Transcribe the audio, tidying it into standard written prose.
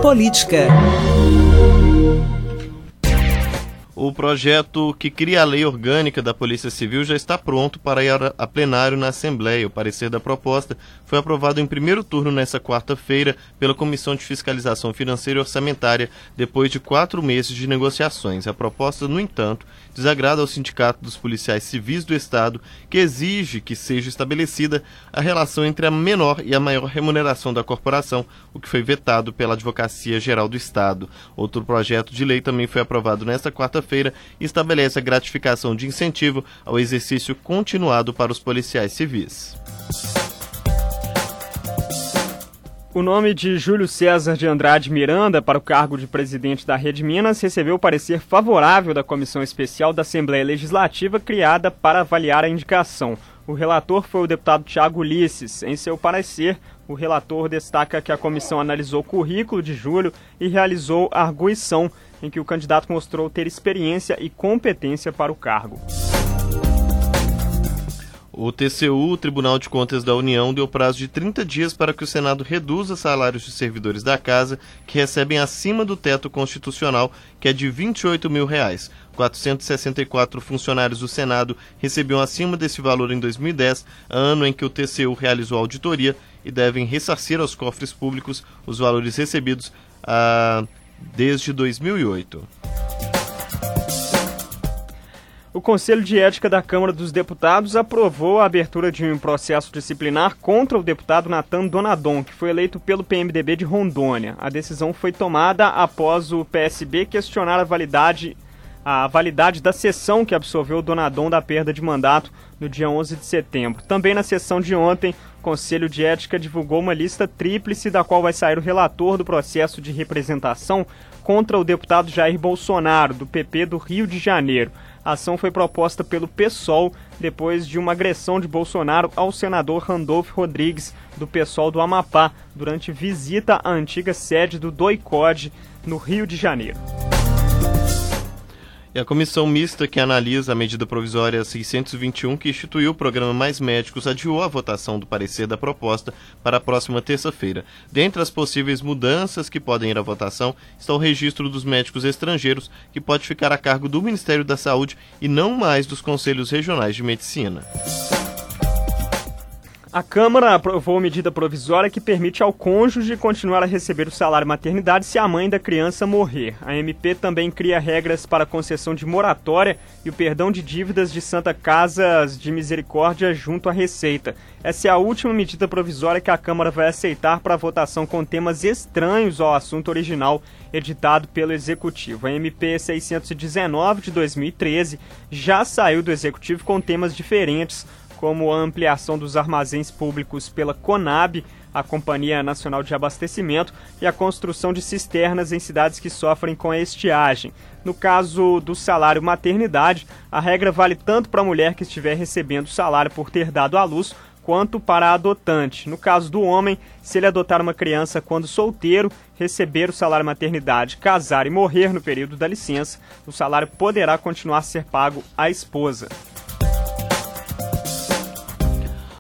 Política. O projeto que cria a lei orgânica da Polícia Civil já está pronto para ir a plenário na Assembleia. O parecer da proposta foi aprovado em primeiro turno nesta quarta-feira pela Comissão de Fiscalização Financeira e Orçamentária, depois de 4 meses de negociações. A proposta, no entanto, desagrada ao Sindicato dos Policiais Civis do Estado, que exige que seja estabelecida a relação entre a menor e a maior remuneração da corporação, o que foi vetado pela Advocacia Geral do Estado. Outro projeto de lei também foi aprovado nesta quarta-feira e estabelece a gratificação de incentivo ao exercício continuado para os policiais civis. O nome de Júlio César de Andrade Miranda para o cargo de presidente da Rede Minas recebeu o parecer favorável da Comissão Especial da Assembleia Legislativa criada para avaliar a indicação. O relator foi o deputado Tiago Ulisses. Em seu parecer, o relator destaca que a comissão analisou o currículo de Júlio e realizou a arguição, em que o candidato mostrou ter experiência e competência para o cargo. O TCU, o Tribunal de Contas da União, deu prazo de 30 dias para que o Senado reduza salários de servidores da Casa que recebem acima do teto constitucional, que é de R$ 28 mil. 464 funcionários do Senado recebiam acima desse valor em 2010, ano em que o TCU realizou a auditoria, e devem ressarcir aos cofres públicos os valores recebidos desde 2008. O Conselho de Ética da Câmara dos Deputados aprovou a abertura de um processo disciplinar contra o deputado Natan Donadon, que foi eleito pelo PMDB de Rondônia. A decisão foi tomada após o PSB questionar a validade da sessão que absolveu o Donadon da perda de mandato no dia 11 de setembro. Também na sessão de ontem, o Conselho de Ética divulgou uma lista tríplice da qual vai sair o relator do processo de representação contra o deputado Jair Bolsonaro, do PP do Rio de Janeiro. A ação foi proposta pelo PSOL depois de uma agressão de Bolsonaro ao senador Randolfo Rodrigues, do PSOL do Amapá, durante visita à antiga sede do DOI-CODE, no Rio de Janeiro. E a comissão mista que analisa a medida provisória 621, que instituiu o programa Mais Médicos, adiou a votação do parecer da proposta para a próxima terça-feira. Dentre as possíveis mudanças que podem ir à votação está o registro dos médicos estrangeiros, que pode ficar a cargo do Ministério da Saúde e não mais dos Conselhos Regionais de Medicina. A Câmara aprovou medida provisória que permite ao cônjuge continuar a receber o salário maternidade se a mãe da criança morrer. A MP também cria regras para a concessão de moratória e o perdão de dívidas de Santa Casas de Misericórdia junto à Receita. Essa é a última medida provisória que a Câmara vai aceitar para votação com temas estranhos ao assunto original editado pelo Executivo. A MP 619 de 2013 já saiu do Executivo com temas diferentes, como a ampliação dos armazéns públicos pela Conab, a Companhia Nacional de Abastecimento, e a construção de cisternas em cidades que sofrem com a estiagem. No caso do salário maternidade, a regra vale tanto para a mulher que estiver recebendo salário por ter dado à luz, quanto para a adotante. No caso do homem, se ele adotar uma criança quando solteiro, receber o salário maternidade, casar e morrer no período da licença, o salário poderá continuar a ser pago à esposa.